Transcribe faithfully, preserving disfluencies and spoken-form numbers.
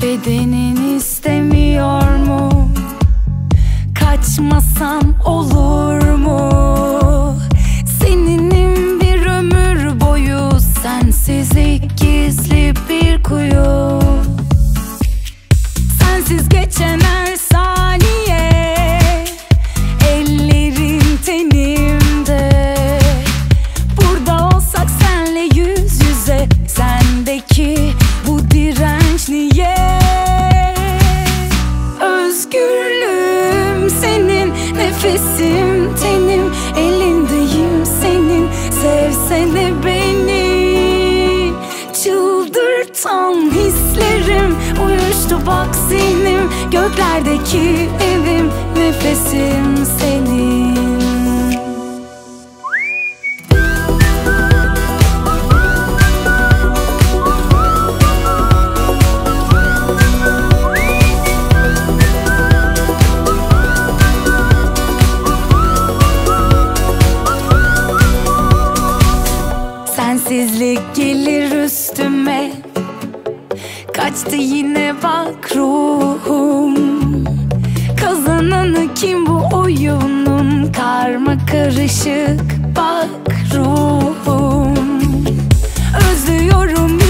Bedenin istemiyor mu? Kaçmasam olur mu? Seninim bir ömür boyu, sensizlik gizli bir kuyu. Sensiz geçen her saniye, ellerin tenimde. Burada olsak senle yüz yüze, sendeki bu direnç niye? Özgürlüğüm senin, nefesim tenim, elindeyim senin. Sevsene beni, çıldırtan hislerim, uyuştu bak zihnim. Göklerdeki evim, nefesim senin. Sensizlik gelir üstüme, kaçtı yine bak ruhum. Kazananı kim bu oyunun? Karma karışık bak ruhum. Özlüyorum